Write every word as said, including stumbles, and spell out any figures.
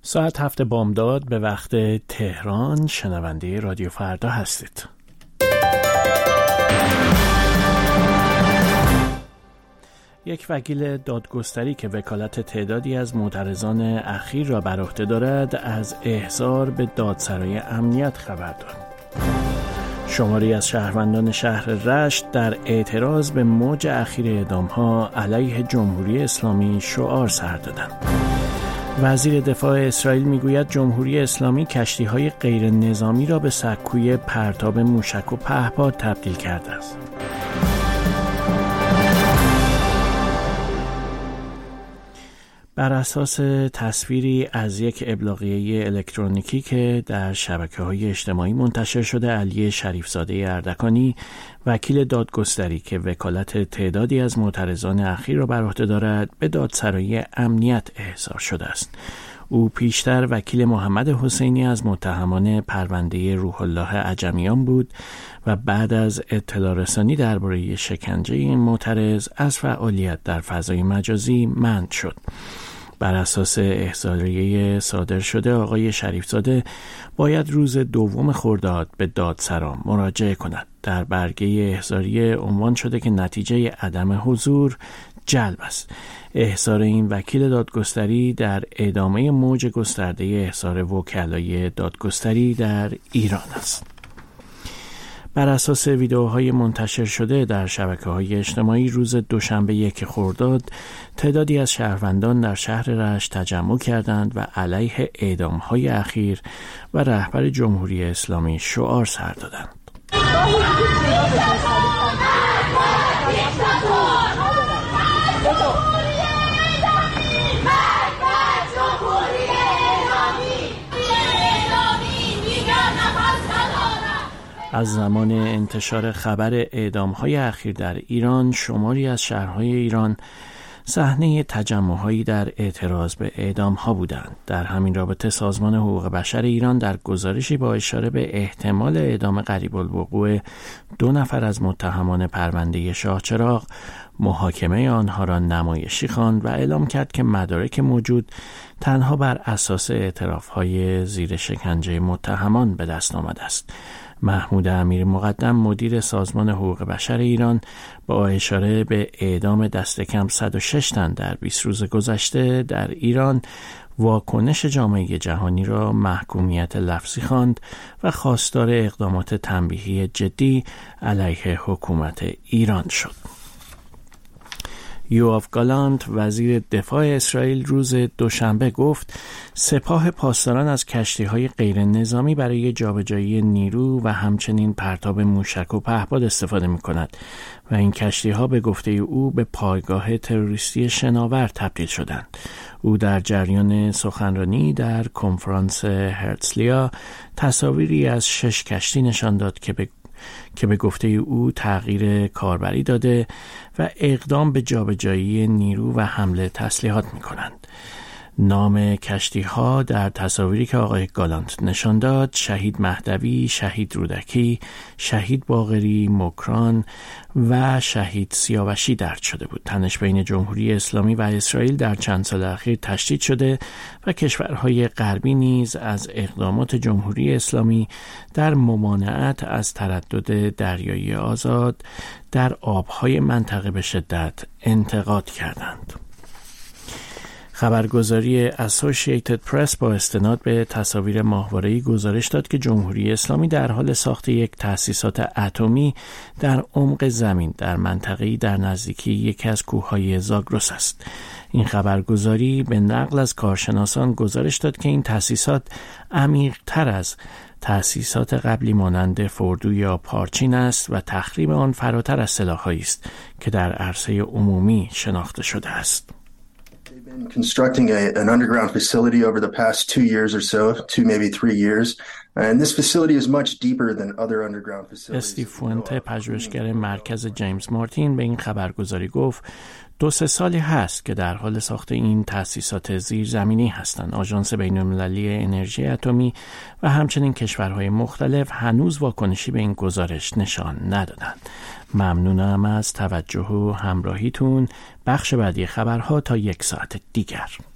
ساعت هفت بامداد به وقت تهران. شنونده رادیو فردا هستید. یک وکیل دادگستری که وکالت تعدادی از معترضان اخیر را بر عهده دارد از احضار به دادسرای امنیت خبر داد. شماری از شهروندان شهر رشت در اعتراض به موج اخیر اعدام‌ها علیه جمهوری اسلامی شعار سر دادند. وزیر دفاع اسرائیل میگوید جمهوری اسلامی کشتی‌های غیر نظامی را به سکوی پرتاب موشک و پهپاد تبدیل کرده است. بر اساس تصویری از یک ابلاغیه الکترونیکی که در شبکه‌های اجتماعی منتشر شده، علی شریفزاده اردکانی، وکیل دادگستری که وکالت تعدادی از معترضان اخیر را بر عهده دارد، به دادسرای امنیت احضار شده است. او پیشتر وکیل محمد حسینی از متهمان پرونده روح الله عجمیان بود و بعد از اطلاع رسانی درباره شکنجه این معترض از فعالیت در فضای مجازی منع شد. بر اساس احضاریه صادر شده، آقای شریفزاده باید روز دوم خرداد به دادسرا مراجعه کند. در برگه احضاریه عنوان شده که نتیجه عدم حضور جلب است. احضار این وکیل دادگستری در ادامه موج گسترده احضار وکلای دادگستری در ایران است. بر اساس ویدئوهای منتشر شده در شبکه‌های اجتماعی، روز دوشنبه یک خرداد تعدادی از شهروندان در شهر رشت تجمع کردند و علیه اعدام‌های اخیر و رهبر جمهوری اسلامی شعار سر دادند. از زمان انتشار خبر اعدام‌های اخیر در ایران، شماری از شهرهای ایران صحنه تجمع‌هایی در اعتراض به اعدام‌ها بودند. در همین رابطه سازمان حقوق بشر ایران در گزارشی با اشاره به احتمال اعدام قریب الوقوع دو نفر از متهمان پرونده شاهچراغ، محاکمه آنها را نمایشی خواند و اعلام کرد که مدارک موجود تنها بر اساس اعتراف‌های زیر شکنجه متهمان به دست آمده است. محمود امیر مقدم، مدیر سازمان حقوق بشر ایران، با اشاره به اعدام دست کم صد و شش تن در بیست روز گذشته در ایران، واکنش جامعه جهانی را محکومیت لفظی خواند و خواستار اقدامات تنبیهی جدی علیه حکومت ایران شد. یوآف گالانت، وزیر دفاع اسرائیل، روز دوشنبه گفت سپاه پاسداران از کشتی‌های غیر نظامی برای جابجایی نیرو و همچنین پرتاب موشک و پهپاد استفاده می‌کند و این کشتی‌ها به گفته او به پایگاه تروریستی شناور تبدیل شدند. او در جریان سخنرانی در کنفرانس هرتزلیا تصاویری از شش کشتی نشان داد که به که به گفته او تغییر کاربری داده و اقدام به جابجایی نیرو و حمله تسلیحات می کنند. نام کشتی ها در تصاویری که آقای گالانت نشان داد، شهید مهدوی، شهید رودکی، شهید باقری، مکران و شهید سیاوشی درج شده بود. تنش بین جمهوری اسلامی و اسرائیل در چند سال اخیر تشدید شده و کشورهای غربی نیز از اقدامات جمهوری اسلامی در ممانعت از تردد دریایی آزاد در آبهای منطقه به شدت انتقاد کردند. خبرگزاری اسوسییتد پرس با استناد به تصاویر ماهواره‌ای گزارش داد که جمهوری اسلامی در حال ساخت یک تأسیسات اتمی در عمق زمین در منطقه‌ای در نزدیکی یکی از کوههای زاگرس است. این خبرگزاری به نقل از کارشناسان گزارش داد که این تأسیسات عمیق‌تر از تأسیسات قبلی مانند فوردو یا پارچین است و تخریب آن فراتر از سلاح‌هایی است که در عرصه عمومی شناخته شده است. Constructing a, an underground facility over the past two years or so, two maybe three years, and this facility is much deeper than other underground facilities. استیو فونته، پژوهشگر مرکز جیمز مارتین، به این خبرگزاری گفت دو سه سالی هست که در حال ساخت این تأسیسات زیرزمینی هستند. آژانس بین‌المللی انرژی اتمی و همچنین کشورهای مختلف هنوز واکنشی به این گزارش نشان ندادند. ممنونم از توجه و همراهیتون. بخش بعدی خبرها تا یک ساعت دیگر.